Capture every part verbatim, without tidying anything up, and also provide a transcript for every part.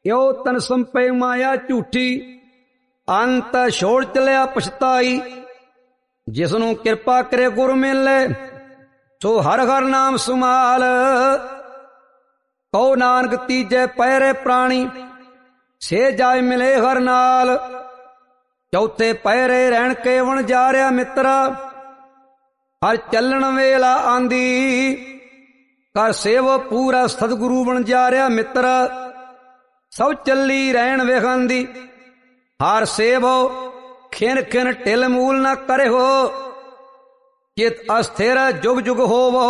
ਇਉ ਤਨ ਸੰਪੇ ਮਾਇਆ ਝੂਠੀ, ਅੰਤ ਛੋੜ ਚਲਿਆ ਪਛਤਾਈ। ਜਿਸਨੂੰ ਕਿਰਪਾ ਕਰੇ ਗੁਰ ਮਿਲੇ, ਸੋ ਹਰ ਹਰ ਨਾਮ ਸੁਮਾਲ। ਕਹੋ ਨਾਨਕ ਤੀਜੇ ਪਹਿਰੇ ਪ੍ਰਾਣੀ, ਸੇ ਜਾਇ ਮਿਲੇ ਹਰ ਨਾਲ। ਚੌਥੇ ਪਹਿਰੇ ਰਹਿਣ ਕੇ ਵਣ ਜਾ ਰਿਹਾ ਮਿੱਤਰਾ, ਹਰ ਚੱਲਣ ਵੇਲਾ ਆਂਦੀ। ਕਰ ਸੇਵ ਪੂਰਾ ਸਤਿਗੁਰੂ ਬਣ ਜਾ ਰਿਹਾ ਮਿੱਤਰਾ, ਸਭ ਚੱਲੀ ਰਹਿਣ ਵੇਖਾਂਦੀ। ਹਰ ਸੇਵੋ ਖਿਨ ਖਿਨ ਢਿਲ ਮੂਲ ਨਾ ਕਰੇ ਹੋ, ਚਿਤ ਅਸਥਿਰ ਜੁਗ ਜੁਗ ਹੋਵੋ।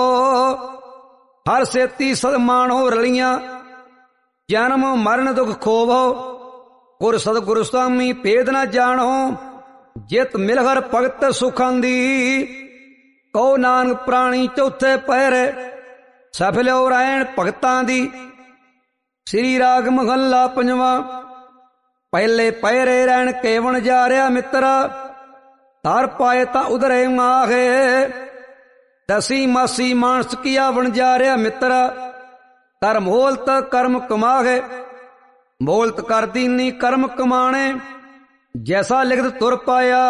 ਹਰ ਸੇਤੀ ਸਦਮਾਣੋ ਰਲੀਆਂ, ਜਨਮ ਮਰਨ ਦੁਖ ਖੋਵੋ। ਗੁਰ ਸਤਿਗੁਰ ਸੁਆਮੀ ਭੇਦ ਨਾ ਜਾਣੋ, ਜਿਤ ਮਿਲ ਹਰ ਭਗਤ ਸੁਖਾਂਦੀ। ਕਹੋ ਨਾਨਕ ਪ੍ਰਾਣੀ ਚੌਥੇ ਪਹਿਰੇ, ਸਫਲਿਓ ਰਹਿਣ ਭਗਤਾਂ ਦੀ। ਸ੍ਰੀ ਰਾਗ ਮਹੱਲਾ ਪੰਜਵਾਂ। ਪਹਿਲੇ ਪਹਿਰੇ ਰਹਿਣ ਕੇ ਵਣ ਜਾ ਰਿਹਾ ਮਿੱਤਰਾ, ਧਰ ਪਾਏ ਤਾਂ ਉਧਰੇ ਮਾਹੇ। ਦਸੀ ਮਾਸੀ ਮਾਨਸ ਕੀਆ ਬਣ ਜਾ ਰਿਹਾ ਮਿੱਤਰਾ, ਕਰ ਮੋਲਤ ਕਰਮ ਕਮਾਹੇ। ਮੋਲਤ ਕਰ ਦੀਨੀ ਕਰਮ ਕਮਾਣੇ, ਜੈਸਾ ਲਿਖਤ ਤੁਰ ਪਾਇਆ।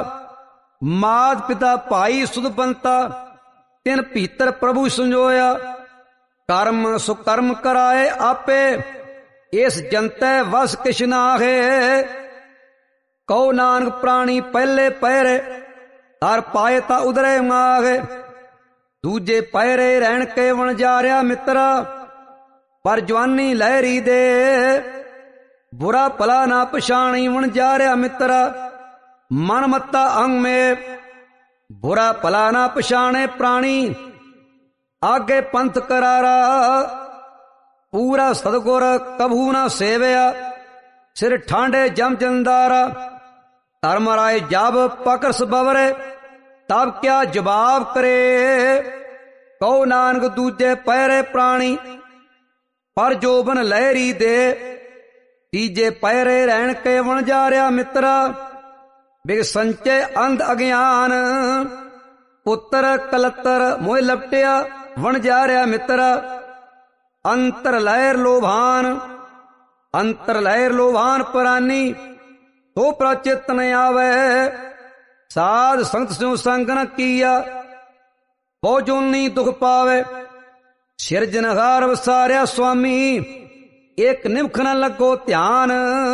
ਮਾਤ ਪਿਤਾ ਭਾਈ ਸੁਧ ਬੰਤਾ, ਤਿਨ ਭੀਤਰ ਪ੍ਰਭੂ ਸੰਜੋਇਆ। ਕਰਮ ਸੁਕਰਮ ਕਰਾਏ ਆਪੇ, ਇਸ ਜਨਤੈ ਵਸ ਕਿਛ ਨਾਹੇ। ਕਹੋ ਨਾਨਕ ਪ੍ਰਾਣੀ ਪਹਿਲੇ ਪਹਿਰੇ, ਧਰ ਪਾਏ ਤਾਂ ਉਧਰੇ ਮਾਹੇ। ਦੂਜੇ ਪਹਿਰੇ ਰਹਿਣ ਕੇ ਵਣ ਜਾ ਰਿਹਾ ਮਿੱਤਰਾ, ਪਰ ਜਵਾਨੀ ਲਹਿਰੀ ਦੇ। ਬੁਰਾ ਭਲਾ ਨਾ ਪਛਾਣੀ ਵਣ ਜਾ ਰਿਹਾ ਮਿੱਤਰਾ, ਮਨ ਮੱਤਾ ਅੰਗ ਮੇ। ਬੁਰਾ ਭਲਾ ਨਾ ਪਛਾਣੇ ਪ੍ਰਾਣੀ, ਆਗੇ ਪੰਥ ਕਰਾਰਾ। ਪੂਰਾ ਸਤਿਗੁਰ ਕਭੂ ਨਾ ਸੇਵਿਆ, ਸਿਰ ਠਾਂਡੇ ਜਮ ਜੰਦਾਰਾ। ਧਰਮ ਰਾਏ ਜਬ ਪਕਰਸ ਬਵਰੇ, ਤਬ ਕਿਆ ਜਵਾਬ ਕਰੇ। ਕਹੋ ਨਾਨਕ ਦੂਜੇ ਪਹਿਰੇ ਪ੍ਰਾਣੀ, ਪਰ ਜੋਬਨ ਲਹਿਰੀ ਦੇ। ਤੀਜੇ ਪਹਿਰੇ ਰਹਿਣ ਕੇ ਵਣ ਜਾ ਰਿਹਾ ਮਿੱਤਰਾ, ਬਿਗ ਸੰਚੇ ਅੰਧ ਅਗਿਆਨ। ਪੁੱਤਰ ਕਲੱਤਰ ਮੋਹ ਲਪਟਿਆ ਵਣ ਜਾ ਰਿਹਾ ਮਿੱਤਰਾ, ਅੰਤਰ ਲਹਿਰ ਲੋਭਾਨ। ਅੰਤਰ ਲਹਿਰ ਲੋਭਾਨ ਪ੍ਰਾਨੀ, ਸੋ ਪ੍ਰਚਿਤ ਨ ਆਵੇ। ਸਾਧ ਸੰਗਤ ਸਿਉ ਸੰਗ ਨ ਕੀਆ, ਬਹੁ ਜੋਨੀ ਦੁਖ ਪਾਵੇ। ਸਿਰਜਨਹਾਰ ਵਸਾਰਿਆ ਸੁਆਮੀ, ਇੱਕ ਨਿਮਖ ਨ ਲੱਗੋ ਧਿਆਨ।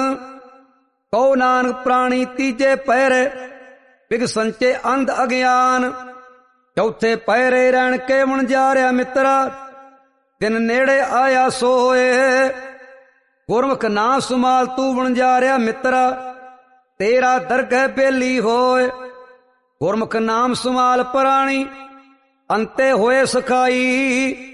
ਕਹੋ ਨਾਨਕ ਪ੍ਰਾਣੀ ਤੀਜੇ ਪਹਿਰੇ, ਬਿਗ ਸੰਚੇ ਅੰਧ ਅਗਿਆਨ। ਚੌਥੇ ਪਹਿਰੇ ਰਹਿਣ ਕੇ ਵਣ ਜਾ ਰਿਹਾ ਮਿੱਤਰਾ, ਦਿਨ ਨੇੜੇ ਆਇਆ ਸੋਏ। ਗੁਰਮੁਖ ਨਾ ਸੁਮਾਲ ਤੂੰ ਬਣ ਜਾ ਰਿਹਾ ਮਿੱਤਰਾ, ਤੇਰਾ ਦਰਗਹਿ ਬੇਲੀ ਹੋਏ। ਗੁਰਮੁਖ ਨਾਮ ਸੁਮਾਲ ਪ੍ਰਾਣੀ, ਅੰਤੇ ਹੋਏ ਸਖਾਈ।